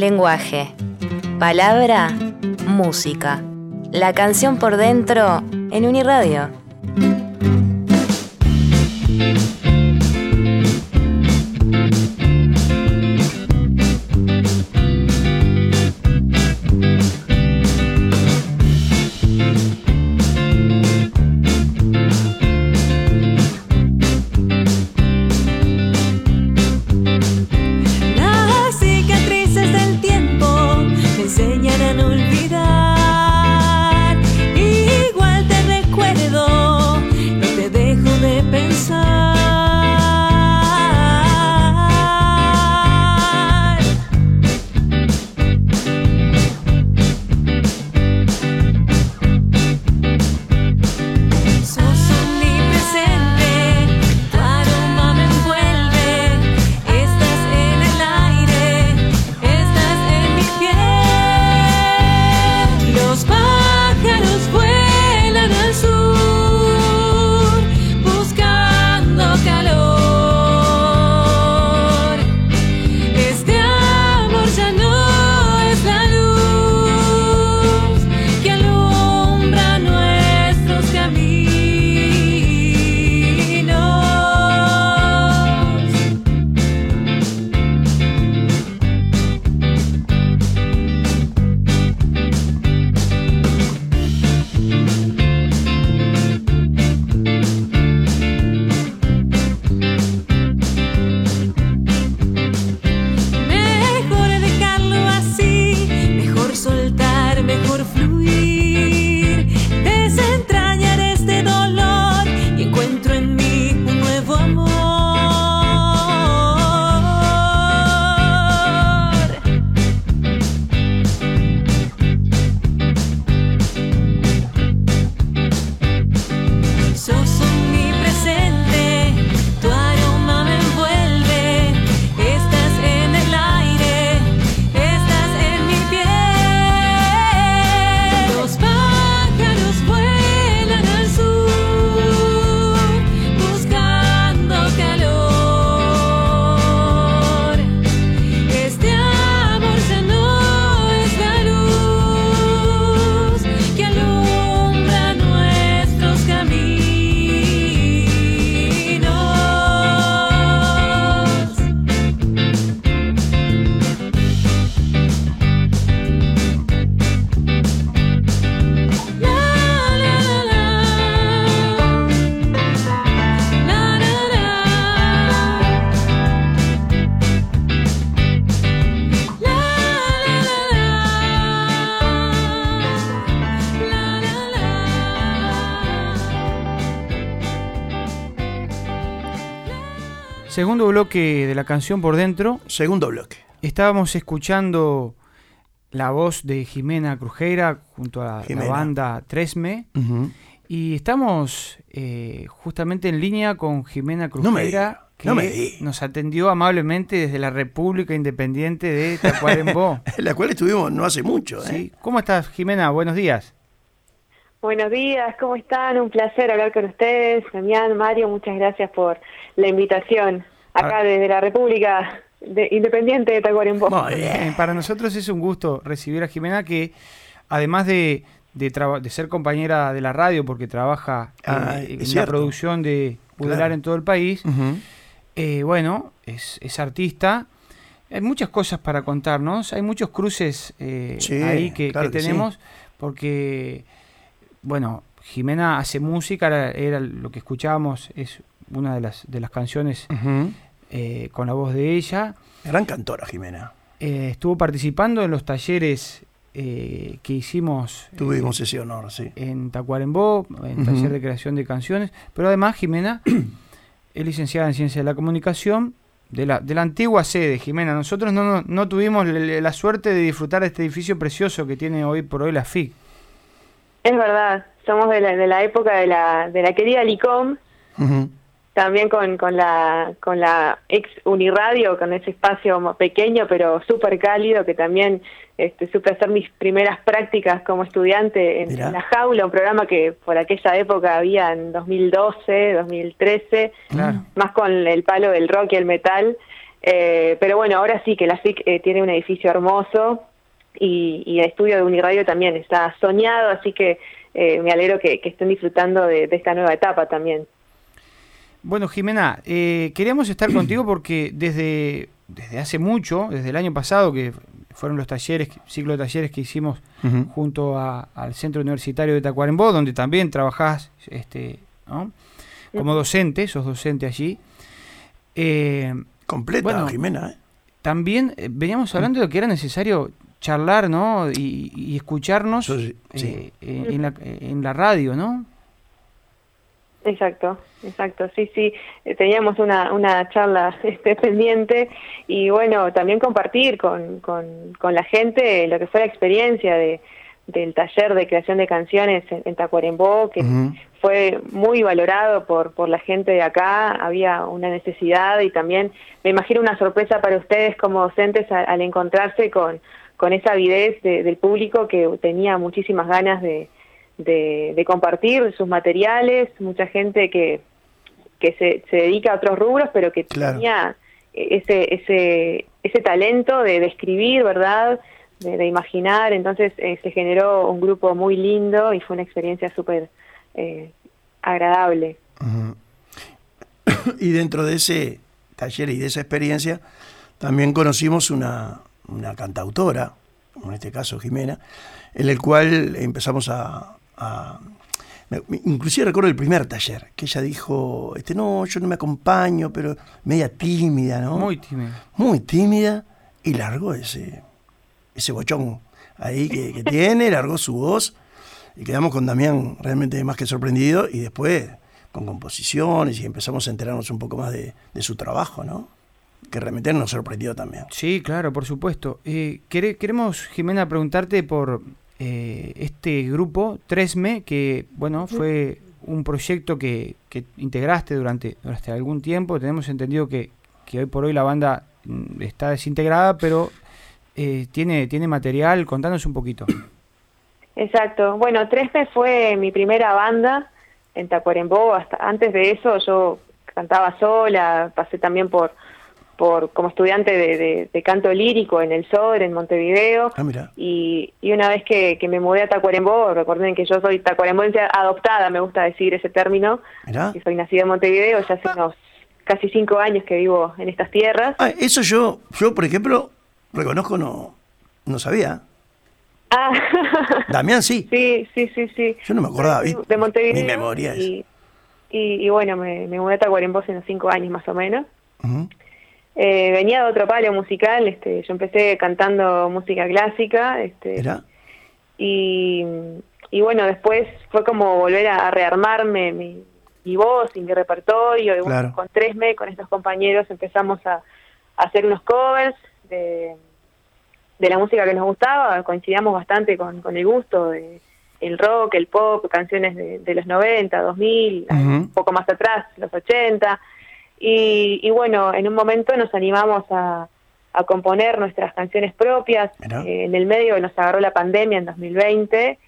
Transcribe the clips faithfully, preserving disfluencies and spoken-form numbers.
Lenguaje. Palabra, música. La canción por dentro en Uniradio. Segundo bloque de la canción por dentro. Segundo bloque. Estábamos escuchando la voz de Jimena Crujeira junto a Jimena. La banda Tresme. Uh-huh. Y estamos eh, justamente en línea con Jimena Crujeira, no que no me nos atendió amablemente desde la República Independiente de Tacuarembó. La cual estuvimos no hace mucho. ¿eh? Sí. ¿Cómo estás, Jimena? Buenos días. Buenos días, ¿cómo están? Un placer hablar con ustedes. Damián, Mario, muchas gracias por la invitación acá ah. desde la República de, Independiente de Tacuarembó. Muy bien. Para nosotros es un gusto recibir a Jimena, que además de, de, traba, de ser compañera de la radio, porque trabaja ah, en, en la producción de Udelar claro. en todo el país, uh-huh. eh, bueno, es, es artista. Hay muchas cosas para contarnos, hay muchos cruces eh, sí, ahí que, claro que, que tenemos, sí. porque... Bueno, Jimena hace música, era, era lo que escuchábamos, es una de las de las canciones uh-huh. eh, con la voz de ella. Gran cantora, Jimena. Eh, estuvo participando en los talleres eh, que hicimos. Tuvimos eh, ese honor, sí. En Tacuarembó, en uh-huh. taller de creación de canciones. Pero además, Jimena es licenciada en Ciencia de la Comunicación de la, de la antigua sede, Jimena. Nosotros no, no, no tuvimos la, la suerte de disfrutar de este edificio precioso que tiene hoy por hoy la F I C. Es verdad, somos de la, de la época de la de la querida Licom, uh-huh. también con, con la con la ex Uniradio, con ese espacio pequeño pero súper cálido, que también este, supe hacer mis primeras prácticas como estudiante en, en La Jaula, un programa que por aquella época había en dos mil doce, dos mil trece, claro. más con el palo del rock y el metal. Eh, pero bueno, ahora sí que la F I C eh, tiene un edificio hermoso y, y el estudio de Uniradio también está soñado, así que eh, me alegro que, que estén disfrutando de, de esta nueva etapa también. Bueno, Jimena, eh, queríamos estar contigo porque desde, desde hace mucho, desde el año pasado, que fueron los talleres, ciclo de talleres que hicimos uh-huh. junto a, al Centro Universitario de Tacuarembó, donde también trabajás este, ¿no? como docente, sos docente allí. Eh, Completa, bueno, Jimena. ¿eh? También eh, veníamos hablando de que era necesario charlar, ¿no? Y, y escucharnos sí, sí. Eh, eh, en, la, en la radio, ¿no? Exacto, exacto, sí, sí, teníamos una, una charla este, pendiente y bueno, también compartir con, con, con la gente lo que fue la experiencia de, del taller de creación de canciones en, en Tacuarembó, que uh-huh. fue muy valorado por, por la gente de acá, había una necesidad y también me imagino una sorpresa para ustedes como docentes al, al encontrarse con, con esa avidez de, del público que tenía muchísimas ganas de De, de compartir sus materiales, mucha gente que, que se, se dedica a otros rubros, pero que claro. tenía ese ese ese talento de, de escribir, ¿verdad?, de, de imaginar, entonces eh, se generó un grupo muy lindo y fue una experiencia súper eh, agradable. Uh-huh. Y dentro de ese taller y de esa experiencia también conocimos una, una cantautora, en este caso Jimena, en el cual empezamos a Uh, inclusive recuerdo el primer taller que ella dijo, este no, yo no me acompaño, pero media tímida, ¿no? Muy tímida. Muy tímida, y largó ese ese bochón ahí que, que tiene, largó su voz, y quedamos con Damián realmente más que sorprendido, y después con composiciones, y empezamos a enterarnos un poco más de, de su trabajo, ¿no? Que realmente nos sorprendió también. Sí, claro, por supuesto. Eh, queremos, Jimena, preguntarte por Eh, este grupo, Tresme, que bueno, fue un proyecto que, que integraste durante, durante algún tiempo. Tenemos entendido que, que hoy por hoy la banda está desintegrada, pero eh, tiene, tiene material. Contanos un poquito. Exacto. Bueno, Tresme fue mi primera banda en Tacuarembó. Hasta antes de eso yo cantaba sola, pasé también por por como estudiante de, de, de canto lírico en el S O D R en Montevideo. Ah, mira. Y, y una vez que, que me mudé a Tacuarembó, recuerden que yo soy tacuarembóense adoptada, me gusta decir ese término, Mirá. que soy nacida en Montevideo, ya hace unos casi cinco años que vivo en estas tierras. Ah, eso yo, yo por ejemplo, reconozco, no, no sabía. Ah. Damián sí. Sí, sí, sí, sí. Yo no me acordaba. De Montevideo. Mi memoria es. Y, y, y bueno, me, me mudé a Tacuarembó hace unos cinco años más o menos. Uh-huh. Eh, venía de otro palo musical, este, yo empecé cantando música clásica, este, ¿Era? y, y bueno, después fue como volver a, a rearmarme mi, mi voz y mi repertorio, y claro. bueno, con Tresme, con estos compañeros empezamos a, a hacer unos covers de, de la música que nos gustaba, coincidíamos bastante con, con el gusto de el rock, el pop, canciones de, de los noventa, dos mil, uh-huh. un poco más atrás, los ochenta. Y, y bueno, en un momento nos animamos a, a componer nuestras canciones propias. Eh, en el medio nos agarró la pandemia en dos mil veinte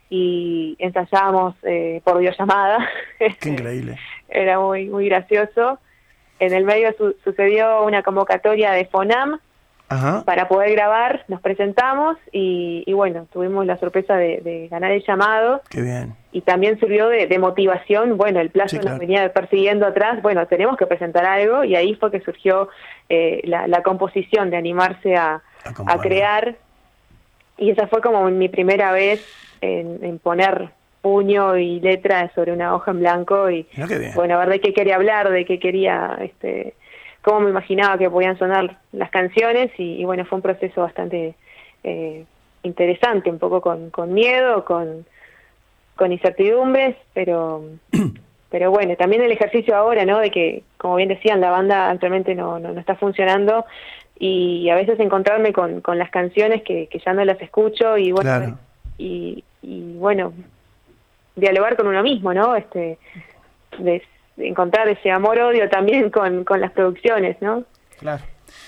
y ensayábamos eh, por videollamada. Qué increíble. Era muy muy gracioso. En el medio su, sucedió una convocatoria de FONAM. Ajá. Para poder grabar, nos presentamos y, y bueno, tuvimos la sorpresa de, de ganar el llamado. Qué bien. Y también sirvió de, de motivación, bueno, el plazo sí, claro. nos venía persiguiendo atrás, bueno, tenemos que presentar algo, y ahí fue que surgió eh, la, la composición de animarse a, a crear, y esa fue como mi primera vez en, en poner puño y letra sobre una hoja en blanco, y bueno, a ver de qué quería hablar, de qué quería, este, cómo me imaginaba que podían sonar las canciones, y, y bueno, fue un proceso bastante eh, interesante, un poco con, con miedo, con con incertidumbres, pero pero bueno, también el ejercicio ahora, ¿no? De que, como bien decían, la banda actualmente no, no, no está funcionando, y a veces encontrarme con, con las canciones que, que ya no las escucho, y bueno, claro. y, y bueno, dialogar con uno mismo, ¿no? Este, de, de encontrar ese amor-odio también con, con las producciones, ¿no? Claro.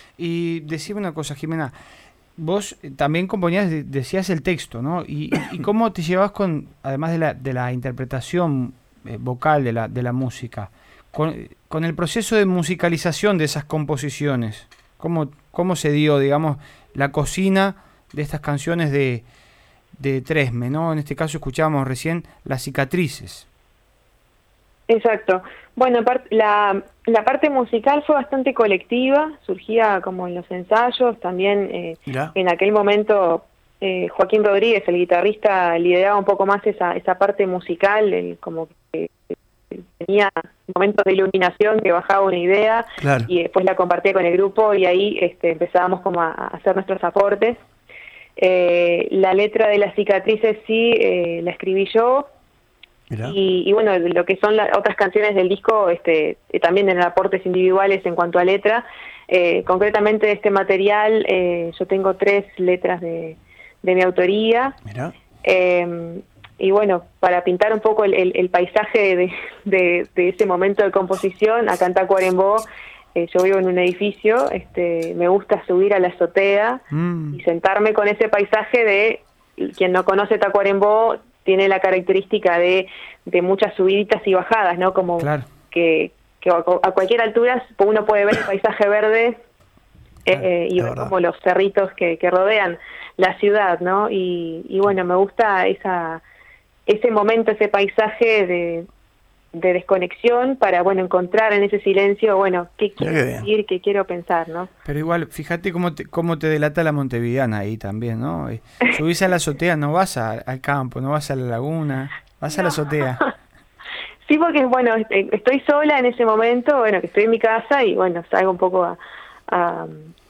Y decime una cosa, Jimena, vos también componías, decías el texto, ¿no? Y, y cómo te llevas con, además de la, de la interpretación eh, vocal de la, de la música, con, con el proceso de musicalización de esas composiciones. ¿Cómo, cómo se dio, digamos, la cocina de estas canciones de, de Tresme, ¿no? En este caso escuchábamos recién Las Cicatrices. Exacto. Bueno, la, la parte musical fue bastante colectiva, surgía como en los ensayos, también eh, en aquel momento eh, Joaquín Rodríguez, el guitarrista, lideraba un poco más esa, esa parte musical, el, como que tenía momentos de iluminación, que bajaba una idea, claro, y después la compartía con el grupo y ahí este, empezábamos como a, a hacer nuestros aportes. Eh, la letra de Las Cicatrices sí eh, la escribí yo. Y, y bueno, lo que son las otras canciones del disco, este, eh, también en aportes individuales en cuanto a letra. Eh, concretamente de este material, eh, yo tengo tres letras de, de mi autoría. Eh, y bueno, para pintar un poco el, el, el paisaje de, de, de ese momento de composición, acá en Tacuarembó, eh, yo vivo en un edificio, este, me gusta subir a la azotea mm. y sentarme con ese paisaje de, quien no conoce Tacuarembó, tiene la característica de, de muchas subiditas y bajadas, ¿no? Como claro. que, que a cualquier altura uno puede ver el paisaje verde claro, eh, y ver verdad. como los cerritos que, que rodean la ciudad, ¿no? Y, y bueno, me gusta esa ese momento, ese paisaje de, de desconexión para, bueno, encontrar en ese silencio, bueno, qué quiero decir, qué quiero pensar, ¿no? Pero igual, fíjate cómo te, cómo te delata la montevideana ahí también, ¿no? Subís a la azotea, no vas a, al campo, no vas a la laguna, vas no. a la azotea. Sí, porque, bueno, estoy sola en ese momento, bueno, que estoy en mi casa y, bueno, salgo un poco a, a,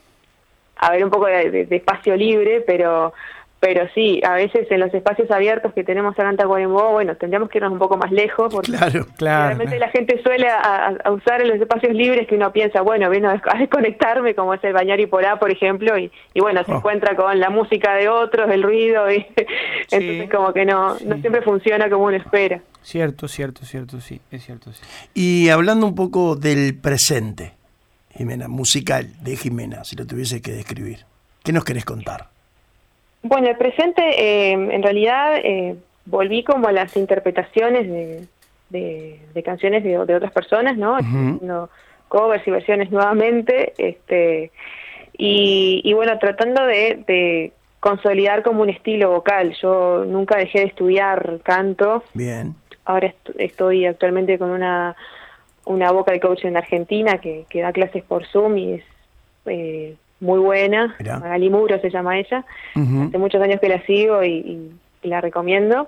a ver un poco de, de, de espacio libre, pero... Pero sí, a veces en los espacios abiertos que tenemos acá en Tacuarembó, bueno, tendríamos que irnos un poco más lejos, porque claro, claro, realmente claro. la gente suele a, a usar en los espacios libres que uno piensa, bueno, vino a desconectarme, como es el Bañariporá, por ejemplo, y, y bueno, se oh. encuentra con la música de otros, el ruido, y sí. entonces como que no, sí. no siempre funciona como uno espera. Cierto, cierto, cierto, sí, es cierto. Sí. Y hablando un poco del presente, Jimena, musical de Jimena, si lo tuviese que describir, ¿qué nos querés contar? Bueno, el presente, eh, en realidad, eh, volví como a las interpretaciones de, de, de canciones de, de otras personas, ¿no? Uh-huh. Haciendo covers y versiones nuevamente, este y, y bueno, tratando de, de consolidar como un estilo vocal. Yo nunca dejé de estudiar canto. Bien. Ahora est- estoy actualmente con una, una vocal coach en Argentina que, que da clases por Zoom y es... Eh, muy buena, Magali Muro se llama ella, uh-huh. hace muchos años que la sigo y, y, y la recomiendo.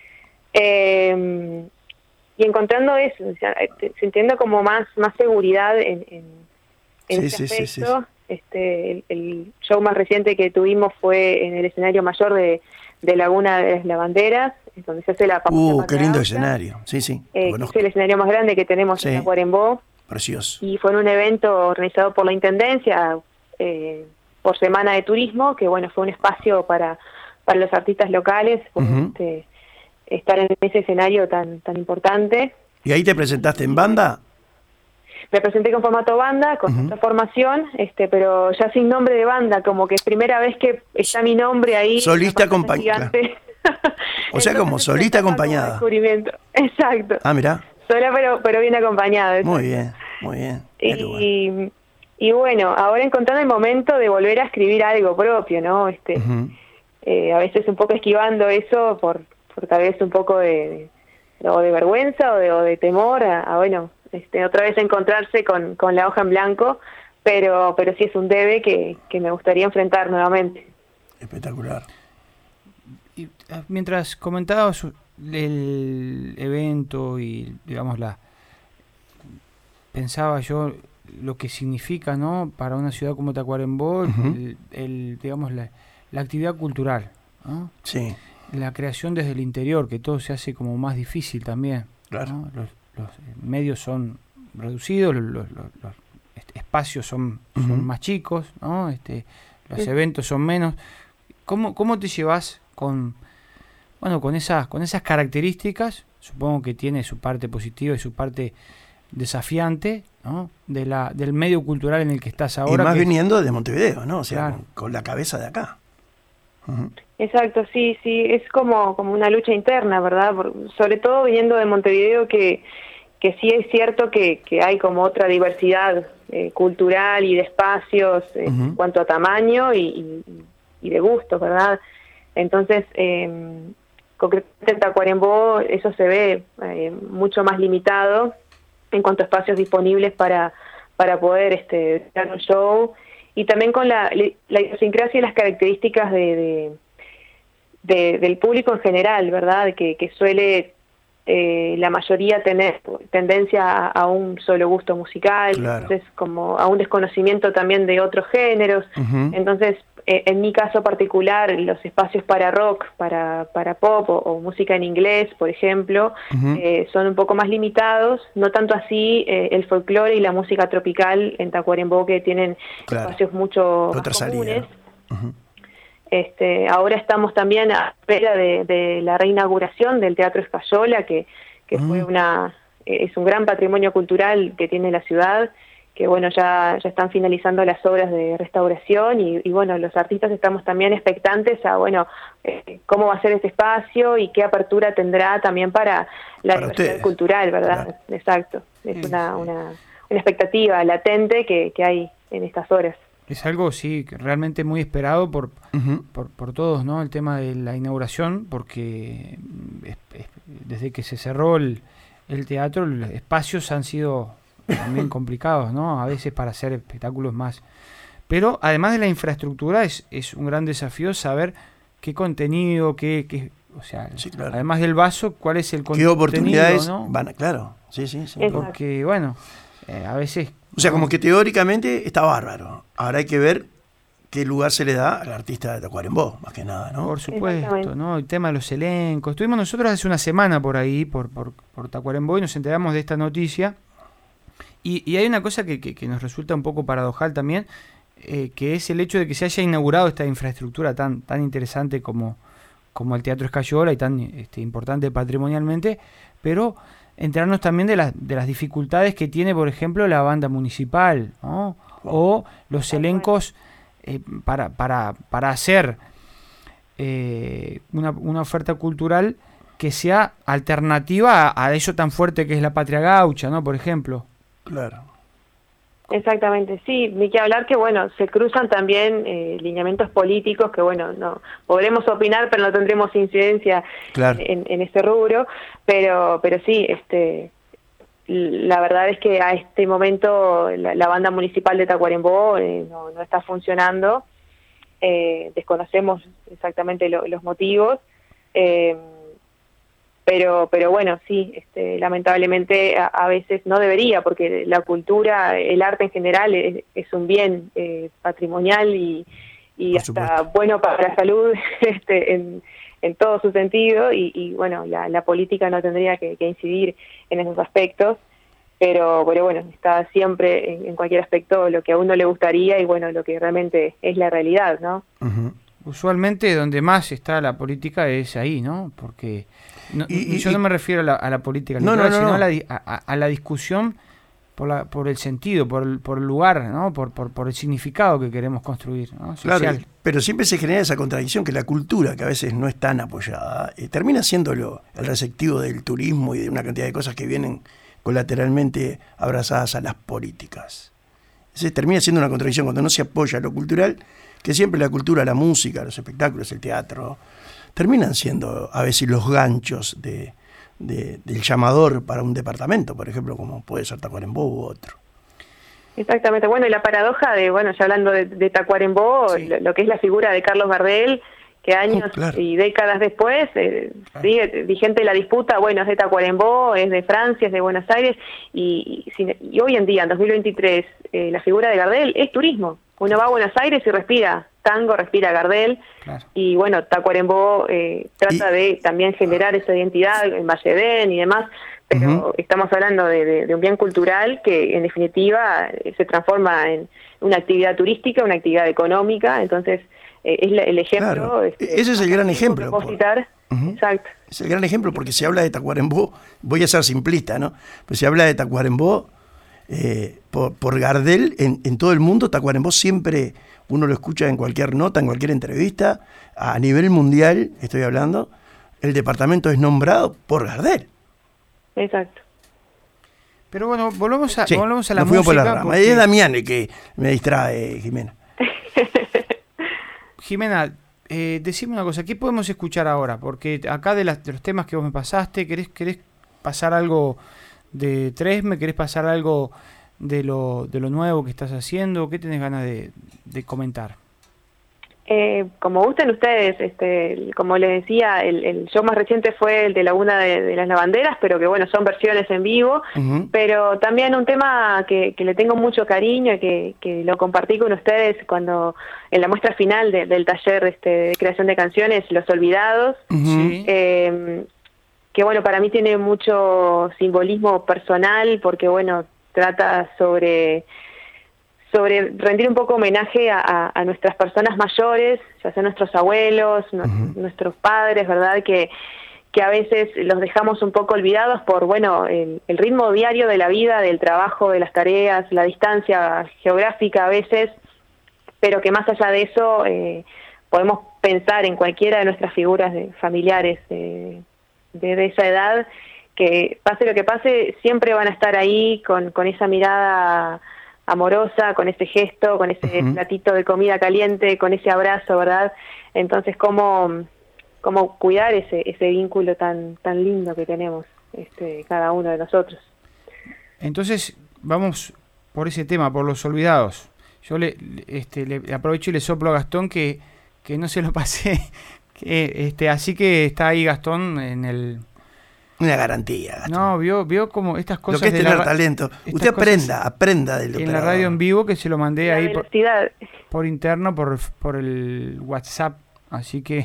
Eh, y encontrando eso, o sea, sintiendo como más más seguridad en, en, en sí, ese sí, aspecto. Sí, sí. Este, el, el show más reciente que tuvimos fue en el escenario mayor de, de Laguna de las Lavanderas, donde se hace la Uh, qué lindo escenario, sí, sí. Eh, es el escenario más grande que tenemos sí. en Tacuarembó. Precioso. Y fue en un evento organizado por la Intendencia, Eh, por Semana de Turismo, que bueno, fue un espacio para para los artistas locales, uh-huh. este, estar en ese escenario tan tan importante. ¿Y ahí te presentaste en banda? Me presenté con formato banda, con uh-huh. otra formación, este, pero ya sin nombre de banda, como que es primera vez que está mi nombre ahí. Solista acompañada. O sea, como solista acompañada. Descubrimiento. Exacto. Ah, mirá. Sola, pero pero bien acompañada. Muy bien, muy bien. Y, bueno. y bueno, ahora encontrando el momento de volver a escribir algo propio, ¿no? Este, uh-huh. eh, a veces un poco esquivando eso por, por tal vez un poco de, de, o de vergüenza o de, o de temor a, a bueno, este, otra vez encontrarse con, con la hoja en blanco, pero pero sí es un debe que, que me gustaría enfrentar nuevamente. Espectacular. Y mientras comentabas el evento y digamos la pensaba yo lo que significa, ¿no?, para una ciudad como Tacuarembó, uh-huh. el, el digamos la, la actividad cultural, ¿no? Sí. La creación desde el interior, que todo se hace como más difícil también. Claro. ¿no? Los, los medios son reducidos, los, los, los espacios son, uh-huh. son más chicos, ¿no? Este, los sí. eventos son menos. ¿Cómo, cómo te llevas con, bueno, con esas, con esas características? Supongo que tiene su parte positiva y su parte desafiante, ¿no?, de la del medio cultural en el que estás ahora. Y más que viniendo es... de Montevideo, ¿no? O sea, claro. con, con la cabeza de acá. Uh-huh. Exacto, sí, sí, es como como una lucha interna, ¿verdad? Por, sobre todo viniendo de Montevideo, que que sí es cierto que, que hay como otra diversidad eh, cultural y de espacios eh, uh-huh. en cuanto a tamaño y, y, y de gustos, ¿verdad? Entonces, eh, concretamente en Tacuarembó eso se ve eh, mucho más limitado en cuanto a espacios disponibles para, para poder este, dar un show, y también con la, la idiosincrasia y las características de, de, de, del público en general, ¿verdad? Que, que suele eh, la mayoría tener tendencia a, a un solo gusto musical, claro. Entonces como a un desconocimiento también de otros géneros, uh-huh. Entonces eh, en mi caso particular los espacios para rock, para, para pop o, o música en inglés, por ejemplo, uh-huh. eh, son un poco más limitados, no tanto así eh, el folclore y la música tropical en Tacuarembó, que tienen claro. espacios mucho Otra más comunes. Salida. Uh-huh. Este, ahora estamos también a espera de, de la reinauguración del Teatro Escayola, que, que uh-huh. fue una es un gran patrimonio cultural que tiene la ciudad, que bueno, ya, ya están finalizando las obras de restauración y, y bueno, los artistas estamos también expectantes a, bueno, eh, cómo va a ser este espacio y qué apertura tendrá también para la para diversidad ustedes. Cultural, ¿verdad? Claro. Exacto, es sí, una, sí. Una, una expectativa latente que, que hay en estas horas. Es algo, sí, realmente muy esperado por, uh-huh. por, por todos, ¿no? El tema de la inauguración, porque es, es, desde que se cerró el, el teatro, los espacios han sido también complicados, ¿no? A veces para hacer espectáculos más. Pero además de la infraestructura, es, es un gran desafío saber qué contenido, qué, qué o sea, sí, claro. además del vaso, cuál es el contenido, qué oportunidades, ¿no? Van a, claro, sí, sí, sí. Porque, bueno, eh, a veces... O sea, como que teóricamente está bárbaro. Ahora hay que ver qué lugar se le da al artista de Tacuarembó, más que nada, ¿no? Por supuesto, ¿no? El tema de los elencos. Estuvimos nosotros hace una semana por ahí, por, por, por Tacuarembó, y nos enteramos de esta noticia. Y, y hay una cosa que, que, que nos resulta un poco paradojal también, eh, que es el hecho de que se haya inaugurado esta infraestructura tan, tan interesante como, como el Teatro Escayola y tan este, importante patrimonialmente, pero enterarnos también de las, de las dificultades que tiene, por ejemplo, la banda municipal, ¿no? O los elencos eh, para, para, para hacer eh, una, una oferta cultural que sea alternativa a, a eso tan fuerte que es la patria gaucha, ¿no? Por ejemplo. Claro. Exactamente, sí, ni que hablar que, bueno, se cruzan también eh, lineamientos políticos que, bueno, no podremos opinar, pero no tendremos incidencia claro. en, en ese rubro, pero pero sí, este la verdad es que a este momento la, la banda municipal de Tacuarembó eh, no, no está funcionando, eh, desconocemos exactamente lo, los motivos, eh, Pero, pero bueno, sí, este, lamentablemente a, a veces no debería, porque la cultura, el arte en general es, es un bien eh, patrimonial y, y hasta supuesto. Bueno para la salud este, en, en todo su sentido, y, y bueno, la, la política no tendría que, que incidir en esos aspectos, pero, pero bueno, está siempre en, en cualquier aspecto lo que a uno le gustaría y bueno, lo que realmente es la realidad, ¿no? Uh-huh. Usualmente donde más está la política es ahí, ¿no? Porque no, y, y, yo no me refiero a la, a la política no, literal, no, no, sino no. A, la, a, a la discusión por, la, por el sentido, por el, por el lugar, ¿no? Por, por, por el significado que queremos construir, ¿no? Social. Claro, pero siempre se genera esa contradicción que la cultura, que a veces no es tan apoyada, eh, termina siendo lo, el receptivo del turismo y de una cantidad de cosas que vienen colateralmente abrazadas a las políticas. Entonces termina siendo una contradicción cuando no se apoya lo cultural, que siempre la cultura, la música, los espectáculos, el teatro, terminan siendo a veces los ganchos de, de, del llamador para un departamento, por ejemplo, como puede ser Tacuarembó u otro. Exactamente, bueno, y la paradoja de, bueno, ya hablando de, de Tacuarembó, sí. lo, lo que es la figura de Carlos Gardel, que años oh, claro. y décadas después eh, claro. sigue vigente la disputa, bueno, es de Tacuarembó, es de Francia, es de Buenos Aires, y, y, y hoy en día, en dos mil veintitrés, eh, la figura de Gardel es turismo. Uno va a Buenos Aires y respira tango, respira Gardel, claro. y bueno, Tacuarembó eh, trata y, de también generar esa identidad en Valledén y demás, pero uh-huh. estamos hablando de, de, de un bien cultural que en definitiva eh, se transforma en una actividad turística, una actividad económica, entonces eh, es la, el ejemplo. Claro. Este, Ese es el gran ejemplo. Por, uh-huh. Exacto. Es el gran ejemplo porque se habla de Tacuarembó, voy a ser simplista, ¿no? Pues se habla de Tacuarembó eh, por, por Gardel en, en todo el mundo. Tacuarembó siempre uno lo escucha en cualquier nota, en cualquier entrevista, a nivel mundial, estoy hablando, el departamento es nombrado por Gardel. Exacto. Pero bueno, volvamos a, sí, volvamos a la nos fuimos música. Por la rama. Porque... Es Damián el que me distrae, Jimena. Jimena, eh, decime una cosa, ¿qué podemos escuchar ahora? Porque acá de, las, de los temas que vos me pasaste, ¿querés, querés pasar algo de Tresme? ¿Querés pasar algo de lo, de lo nuevo que estás haciendo? ¿Qué tenés ganas de, de comentar? Eh, como gusten ustedes, este, como les decía, el, el show más reciente fue el de Laguna de, de las Lavanderas, pero que bueno, son versiones en vivo, uh-huh. Pero también un tema que, que le tengo mucho cariño y que, que lo compartí con ustedes cuando en la muestra final de, del taller este, de creación de canciones, Los Olvidados, uh-huh. eh, que bueno, para mí tiene mucho simbolismo personal porque bueno, trata sobre... sobre rendir un poco homenaje a, a, a nuestras personas mayores, ya sea nuestros abuelos, no, uh-huh. nuestros padres, ¿verdad? Que, que a veces los dejamos un poco olvidados por, bueno, el, el ritmo diario de la vida, del trabajo, de las tareas, la distancia geográfica a veces, pero que más allá de eso eh, podemos pensar en cualquiera de nuestras figuras de, familiares eh, de, de esa edad, que pase lo que pase, siempre van a estar ahí con, con esa mirada amorosa, con ese gesto, con ese uh-huh. platito de comida caliente, con ese abrazo, ¿verdad? Entonces, ¿cómo, cómo cuidar ese ese vínculo tan tan lindo que tenemos este cada uno de nosotros? Entonces, vamos por ese tema, por Los Olvidados. Yo le este le aprovecho y le soplo a Gastón que, que no se lo pasé, que este así que está ahí Gastón en el... Una garantía. Gastón. No, vio vio como estas cosas. Lo que es de tener la, talento. Usted aprenda, aprenda del en operador. la radio en vivo que se lo mandé la ahí por, velocidad. por interno, por, por el WhatsApp. Así que...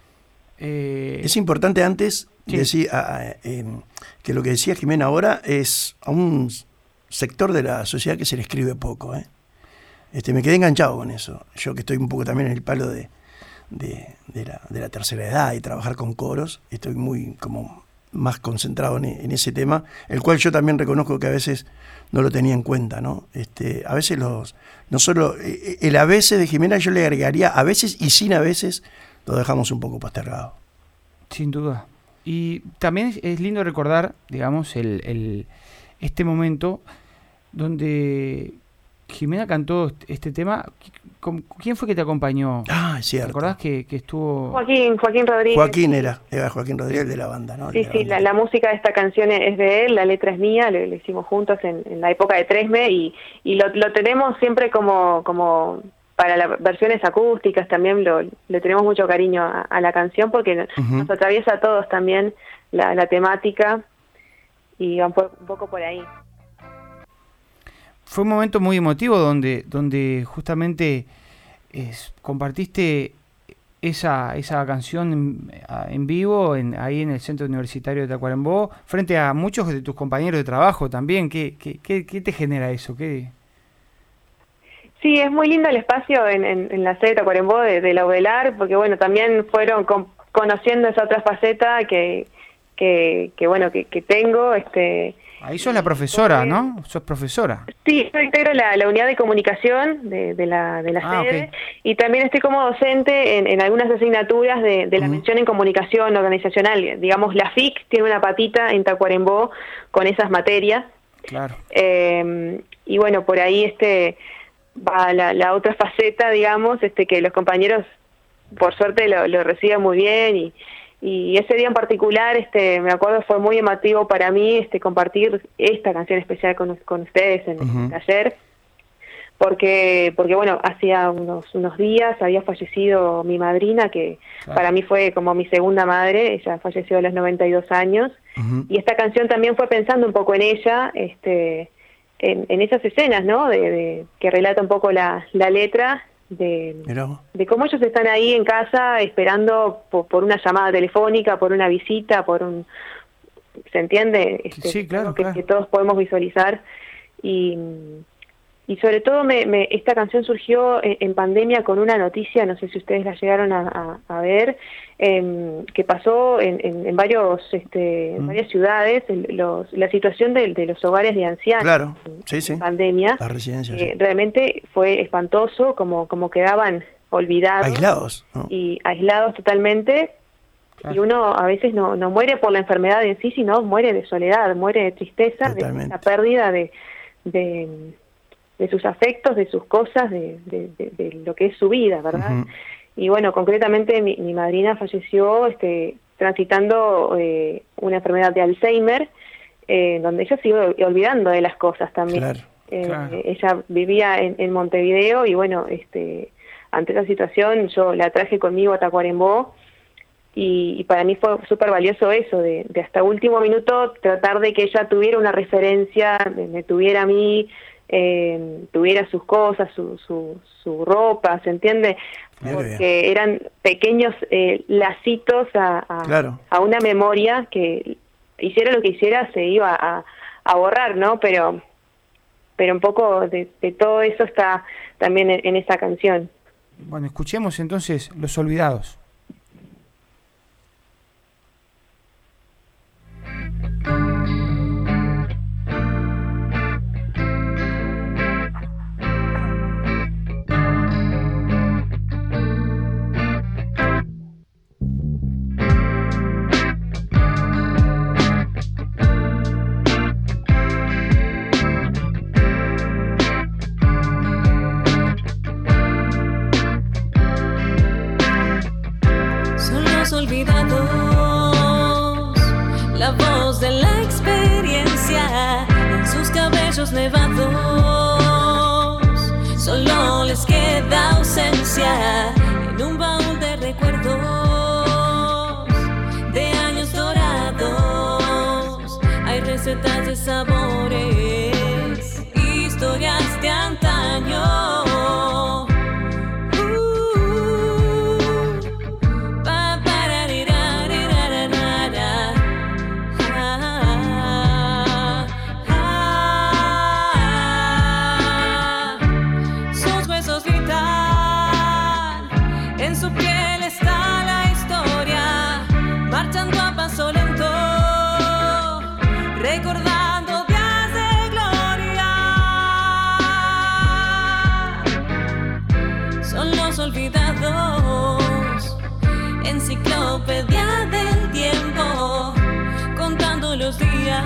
Eh, es importante antes sí. decir a, a, eh, que lo que decía Jimena ahora es a un sector de la sociedad que se le escribe poco. ¿eh? Este, me quedé enganchado con eso. Yo que estoy un poco también en el palo de, de, de, la, de la tercera edad y trabajar con coros, estoy muy como... más concentrado en, en ese tema, el cual yo también reconozco que a veces no lo tenía en cuenta, ¿no? Este, a veces los, no solo, el a veces de Jimena yo le agregaría a veces y sin a veces lo dejamos un poco postergado. Sin duda. Y también es, es lindo recordar, digamos, el, el este momento donde Jimena cantó este tema. ¿Quién fue que te acompañó? Ah, es cierto. ¿Te acordás que, que estuvo...? Joaquín, Joaquín Rodríguez. Joaquín era, era Joaquín Rodríguez de la banda, ¿no? Sí, la sí, banda. la, la música de esta canción es de él, la letra es mía, lo, lo hicimos juntos en, en la época de Tresme y, y lo, lo tenemos siempre como, como para las versiones acústicas, también lo, le tenemos mucho cariño a, a la canción porque uh-huh. nos atraviesa a todos también la, la temática y va un, po- un poco por ahí. Fue un momento muy emotivo donde, donde justamente es, compartiste esa esa canción en, en vivo en, ahí en el Centro Universitario de Tacuarembó, frente a muchos de tus compañeros de trabajo también. ¿Qué, qué, qué, qué te genera eso? ¿Qué? Sí, es muy lindo el espacio en, en, en la sede de Tacuarembó de, de la UDELAR, porque bueno, también fueron con, conociendo esa otra faceta que, que, que bueno, que, que tengo, este... Ahí sos la profesora, ¿no? Sos profesora. Sí, yo integro la, la unidad de comunicación de, de la, de la ah, sede okay. Y también estoy como docente en, en algunas asignaturas de, de la uh-huh. mención en comunicación organizacional. Digamos, la F I C tiene una patita en Tacuarembó con esas materias. Claro. Eh, y bueno, por ahí este va la, la otra faceta, digamos, este que los compañeros por suerte lo, lo reciben muy bien y Y ese día en particular, este, me acuerdo, fue muy emotivo para mí este, compartir esta canción especial con, con ustedes en uh-huh. el taller, porque, porque bueno, hacía unos, unos días había fallecido mi madrina, que claro. para mí fue como mi segunda madre, ella falleció a los noventa y dos años, uh-huh. y esta canción también fue pensando un poco en ella, este, en, en esas escenas, ¿no?, de, de, que relata un poco la, la letra, De, de cómo ellos están ahí en casa esperando por, por una llamada telefónica, por una visita, por un... ¿Se entiende? Este, sí, claro, que, claro. que todos podemos visualizar. Y, y sobre todo me, me, esta canción surgió en, en pandemia con una noticia, no sé si ustedes la llegaron a, a, a ver, eh, que pasó en, en, en varios este, mm. en varias ciudades, el, los, la situación de, de los hogares de ancianos claro. en, sí, sí. en pandemia. La residencia, eh, sí. Realmente fue espantoso, como, como quedaban olvidados. Aislados. ¿no? Y aislados totalmente. Claro. Y uno a veces no, no muere por la enfermedad en sí, sino muere de soledad, muere de tristeza, Totalmente. de la pérdida de, de, de sus afectos, de sus cosas, de, de, de, de lo que es su vida, ¿verdad? Uh-huh. Y bueno, concretamente mi, mi madrina falleció este, transitando eh, una enfermedad de Alzheimer, eh, donde ella se iba olvidando de las cosas también. Claro, eh, claro. Ella vivía en, en Montevideo y bueno, este, ante esa situación yo la traje conmigo a Tacuarembó. Y, y para mí fue súper valioso eso, de, de hasta último minuto tratar de que ella tuviera una referencia, me, me tuviera a mí, eh, tuviera sus cosas, su, su, su ropa, ¿se entiende? Porque eran pequeños eh, lacitos a, a, claro. a una memoria que hiciera lo que hiciera se iba a, a borrar, ¿no? Pero, pero un poco de, de todo eso está también en, en esa canción. Bueno, escuchemos entonces Los Olvidados. Olvidados, la voz de la experiencia en sus cabellos nevados, solo les queda ausencia en un baúl de recuerdos de años dorados. Hay recetas de sabores, historias de antaño. Recordando días de gloria, son los olvidados, enciclopedia del tiempo, contando los días,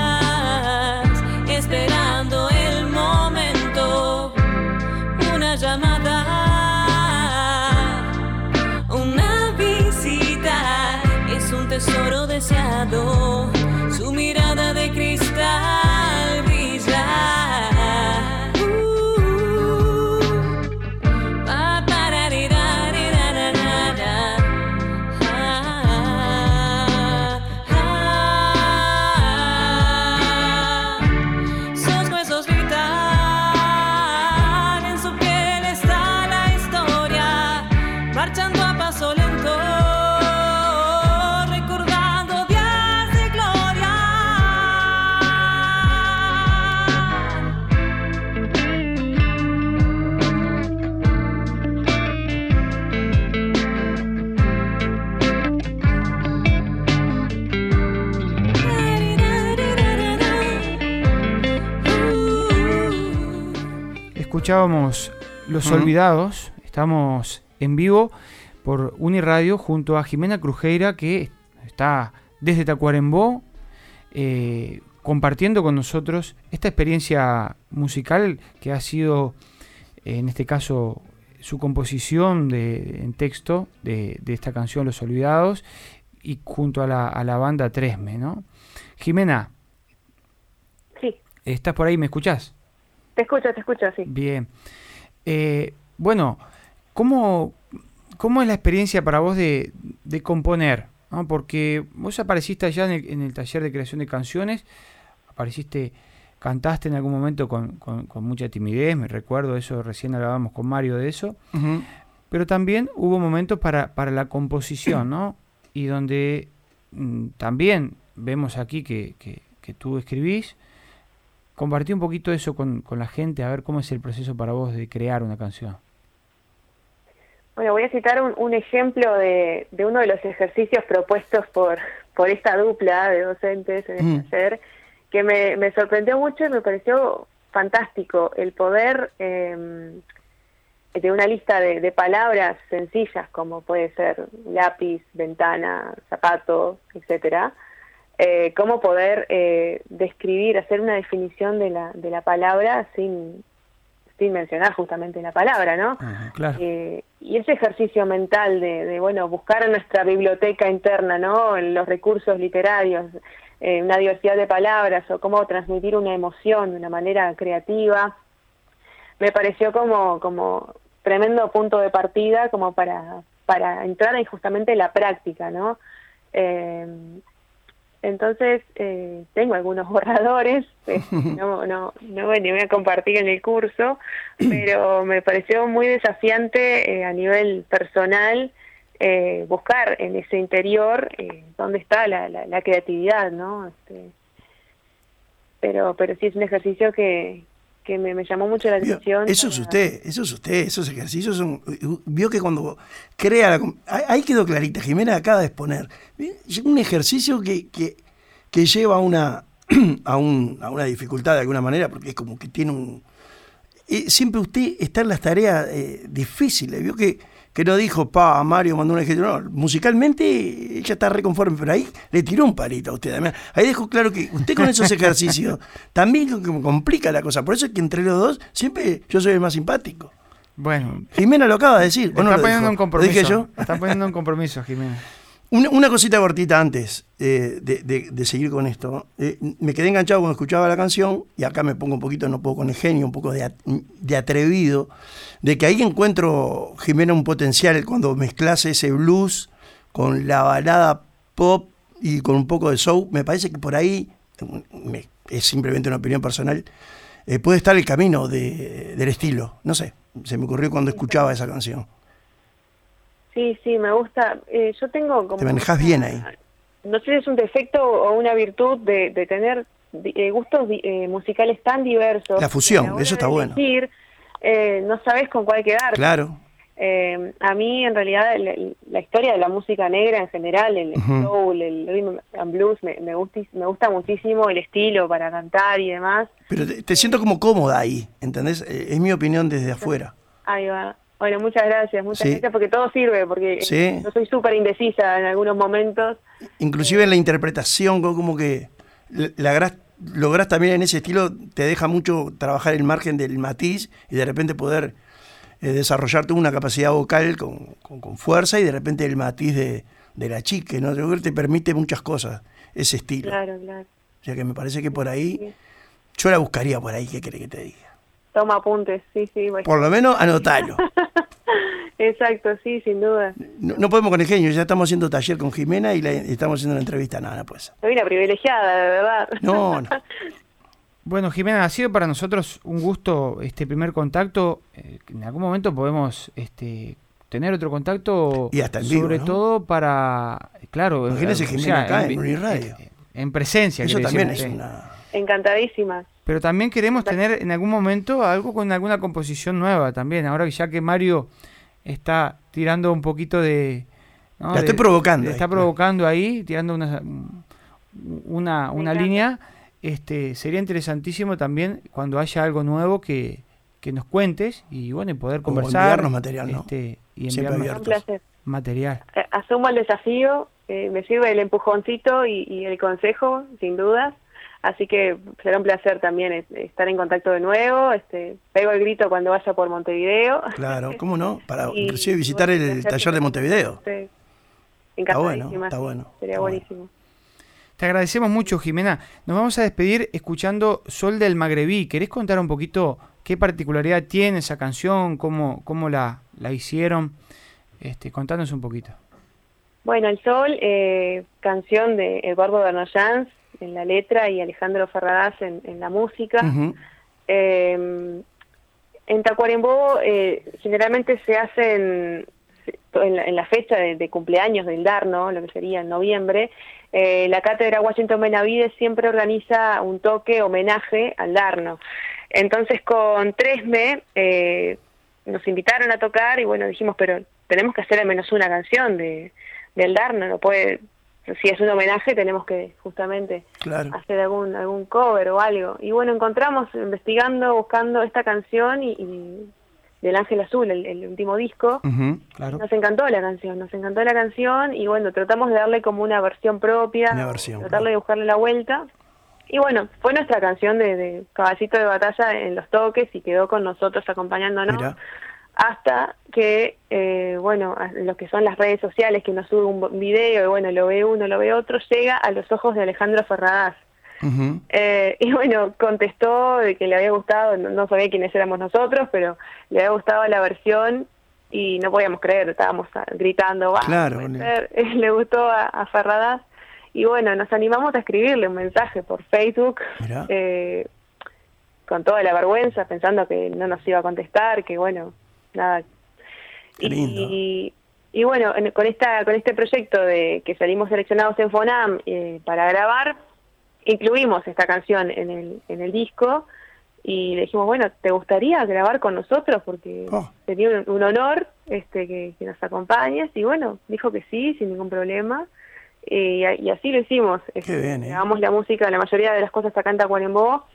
esperando el momento, una llamada, una visita, es un tesoro deseado. Su mirada de cristal brilla. Uh, pa, pararirirararara. Ah, ah, ah. Sus huesos gritan, en su piel está la historia, marchando a paso lento. Escuchábamos Los uh-huh. Olvidados, estamos en vivo por Uniradio junto a Jimena Krujeira, que está desde Tacuarembó eh, compartiendo con nosotros esta experiencia musical que ha sido, eh, en este caso, su composición de, en texto de, de esta canción Los Olvidados, y junto a la, a la banda Tresme, ¿no? Jimena, sí. ¿Estás por ahí? ¿Me escuchás? Te escucho, te escucho, sí. Bien. Eh, bueno, ¿cómo, ¿cómo es la experiencia para vos de, de componer? ¿No? Porque vos apareciste allá en el, en el taller de creación de canciones, apareciste, cantaste en algún momento con, con, con mucha timidez, me recuerdo eso, recién hablábamos con Mario de eso, uh-huh. Pero también hubo momentos para, para la composición, ¿no? Y donde mm, también vemos aquí que, que, que tú escribís. Compartí un poquito eso con, con la gente, a ver cómo es el proceso para vos de crear una canción. Bueno, voy a citar un, un ejemplo de, de uno de los ejercicios propuestos por, por esta dupla de docentes en el mm. taller, que me, me sorprendió mucho y me pareció fantástico el poder eh, de una lista de, de palabras sencillas, como puede ser lápiz, ventana, zapato, etcétera, eh, cómo poder eh, describir, hacer una definición de la, de la palabra sin, sin mencionar justamente la palabra, ¿no? Ajá, claro. Eh, y ese ejercicio mental de, de, bueno, buscar en nuestra biblioteca interna, ¿no? En los recursos literarios, eh, una diversidad de palabras, o cómo transmitir una emoción de una manera creativa, me pareció como, como tremendo punto de partida como para, para entrar en justamente la práctica, ¿no? Eh, entonces, eh, tengo algunos borradores, eh, no, no, no ni voy a compartir en el curso, pero me pareció muy desafiante eh, a nivel personal eh, buscar en ese interior eh, dónde está la, la, la creatividad, ¿no? Este, pero, pero sí es un ejercicio que que me, me llamó mucho la atención. Eso es usted, eso es usted, esos ejercicios son... Vio que cuando crea... La, ahí quedó clarita, Jimena acaba de exponer. Un ejercicio que, que, que lleva a una, a, un, a una dificultad de alguna manera, porque es como que tiene un... Eh, siempre usted está en las tareas eh, difíciles. Vio que, que no dijo, pa, Mario mandó un ejemplo. No, musicalmente ella está reconforme, pero ahí le tiró un palito a usted. Ahí dejó claro que usted con esos ejercicios también complica la cosa. Por eso es que entre los dos siempre yo soy el más simpático. Bueno. Jimena lo acaba de decir. Está no poniendo un compromiso. ¿Lo dije yo? Está poniendo un compromiso, Jimena. Una, una cosita cortita antes eh, de, de, de seguir con esto. Eh, me quedé enganchado cuando escuchaba la canción, y acá me pongo un poquito, no puedo con el genio, un poco de, de atrevido, de que ahí encuentro, Jimena, un potencial cuando mezclas ese blues con la balada pop y con un poco de soul. Me parece que por ahí, me, es simplemente una opinión personal, eh, puede estar el camino de, del estilo. No sé, se me ocurrió cuando escuchaba esa canción. Sí, sí, me gusta. Eh, yo tengo como... Te manejás bien ahí. No sé si es un defecto o una virtud de, de tener eh, gustos eh, musicales tan diversos. La fusión, eso está bueno. Elegir, eh, no sabes con cuál quedar. Claro. Eh, a mí, en realidad, la, la historia de la música negra en general, el uh-huh. soul, el rhythm and blues, me, me, gusta, me gusta muchísimo el estilo para cantar y demás. Pero te, te siento como cómoda ahí, ¿entendés? Es mi opinión desde afuera. Ahí va. Bueno, muchas gracias, muchas sí. gracias, porque todo sirve, porque sí. yo soy súper indecisa en algunos momentos. Inclusive eh, en la interpretación, como que lográs, lográs también en ese estilo, te deja mucho trabajar el margen del matiz y de repente poder eh, desarrollarte una capacidad vocal con, con, con fuerza, y de repente el matiz de, de la chica, ¿no? Yo creo que te permite muchas cosas, ese estilo. Claro, claro. O sea que me parece que por ahí, sí. yo la buscaría por ahí, ¿qué querés que te diga? Toma apuntes, sí, sí. Bueno. Por lo menos anotalo. Exacto, sí, sin duda. No, no podemos con el genio, ya estamos haciendo taller con Jimena y la, estamos haciendo una entrevista, nada, no pues. Soy una privilegiada, de verdad. No, no. Bueno, Jimena, ha sido para nosotros un gusto este primer contacto. Eh, en algún momento podemos este, tener otro contacto, y hasta en sobre vivo, ¿no? todo para, claro, imagínese Jimena o sea, acá en, en Uniradio. En, en presencia. Eso también es usted. una... Encantadísima. Pero también queremos tener en algún momento algo con alguna composición nueva también. Ahora que ya que Mario está tirando un poquito de... ¿no? La estoy de, provocando. De, está ahí, provocando ahí, tirando una, una, una línea. Este, sería interesantísimo también cuando haya algo nuevo que, que nos cuentes y bueno, y poder conversar. O enviarnos material, ¿no? Este, y Siempre enviarnos un placer. material. Eh, asumo el desafío, eh, me sirve el empujoncito y, y el consejo, sin dudas. Así que será un placer también estar en contacto de nuevo. Este, pego el grito cuando vaya por Montevideo. Claro, ¿cómo no? Para y, inclusive visitar bueno, el taller de Montevideo. Sí. Está bueno, está bueno. Sería está buenísimo. Bueno. Te agradecemos mucho, Jimena. Nos vamos a despedir escuchando Sol del Magrebí. ¿Querés contar un poquito qué particularidad tiene esa canción? ¿Cómo, cómo la, la hicieron? Este, contanos un poquito. Bueno, El Sol, eh, canción de Eduardo Bernoyans en la letra y Alejandro Ferradas en, en la música. Uh-huh. Eh, en Tacuarembó eh, generalmente se hacen en la, en la fecha de, de cumpleaños del Darno, lo que sería en noviembre, eh, la Cátedra Washington Benavides siempre organiza un toque homenaje al Darno. Entonces con Tresme eh, nos invitaron a tocar y bueno, dijimos, pero tenemos que hacer al menos una canción de del Darno, no puede... Si es un homenaje tenemos que justamente claro. hacer algún algún cover o algo. Y bueno, encontramos, investigando, buscando esta canción y, y del Ángel Azul, el, el último disco. Uh-huh, claro. Nos encantó la canción, nos encantó la canción y bueno, tratamos de darle como una versión propia, una versión, tratarle claro. de buscarle la vuelta. Y bueno, fue nuestra canción de, de caballito de batalla en los toques y quedó con nosotros acompañándonos. Mirá. Hasta que, eh, bueno, lo que son las redes sociales, que nos sube un video y bueno, lo ve uno, lo ve otro, llega a los ojos de Alejandro Ferradas. Uh-huh. Eh, y bueno, contestó de que le había gustado, no, no sabía quiénes éramos nosotros, pero le había gustado la versión y no podíamos creer, estábamos gritando, ¡va! Claro, le gustó a, a Ferradas y bueno, nos animamos a escribirle un mensaje por Facebook, eh, con toda la vergüenza, pensando que no nos iba a contestar, que bueno, nada. Qué lindo. Y, y bueno, en, con esta con este proyecto de que salimos seleccionados en FONAM eh, para grabar, incluimos esta canción en el en el disco y le dijimos, bueno, ¿te gustaría grabar con nosotros? Porque oh. sería un, un honor este que, que nos acompañes. Y bueno, dijo que sí, sin ningún problema. Y, y así lo hicimos. Este, bien, ¿eh? Grabamos la música, la mayoría de las cosas acá en Tacuarembó.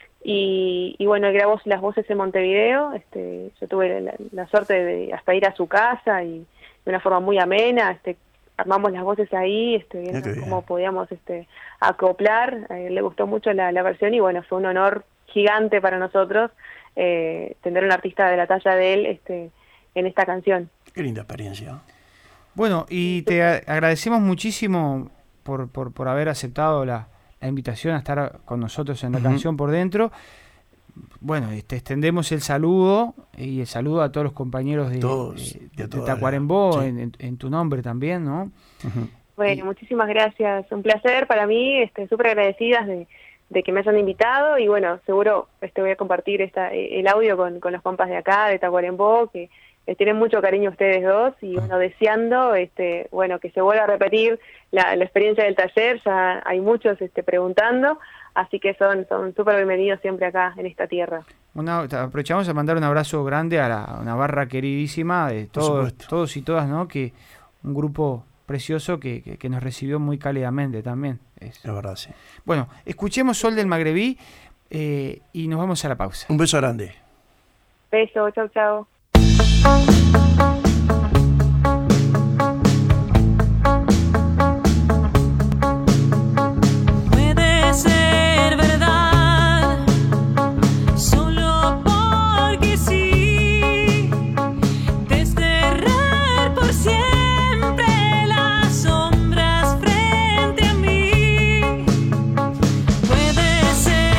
Y, y bueno, él grabó las voces en Montevideo. Este, yo tuve la, la suerte de hasta ir a su casa y de una forma muy amena, este armamos las voces ahí, este, viendo cómo podíamos este, acoplar. A él le gustó mucho la, la versión y bueno, fue un honor gigante para nosotros eh, tener un artista de la talla de él este, en esta canción. Qué linda experiencia. Bueno, y te agradecemos muchísimo por, por, por haber aceptado la, la invitación a estar con nosotros en la uh-huh. canción por dentro. Bueno, te extendemos el saludo y el saludo a todos los compañeros de, todos, de, de, de Tacuarembó, sí. en, en, en tu nombre también, ¿no? Uh-huh. Bueno, y, muchísimas gracias. Un placer para mí, este, súper agradecidas de, de que me hayan invitado y bueno, seguro este, voy a compartir esta, el audio con, con los compas de acá, de Tacuarembó, que les tienen mucho cariño ustedes dos y bueno, deseando este, bueno, que se vuelva a repetir la, la experiencia del taller. Ya hay muchos este, preguntando. Así que son son súper bienvenidos siempre acá en esta tierra. Una, aprovechamos a mandar un abrazo grande a la una barra queridísima de todos, todos y todas, ¿no? Que un grupo precioso que, que, que nos recibió muy cálidamente también. Es la verdad, sí. Bueno, escuchemos Sol del Magrebí eh, y nos vamos a la pausa. Un beso grande. Beso, chau, chau.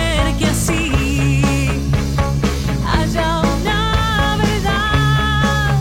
Haya una verdad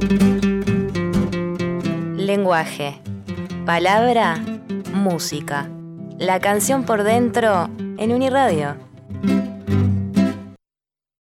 Lenguaje, palabra, música. La canción por dentro en Uniradio.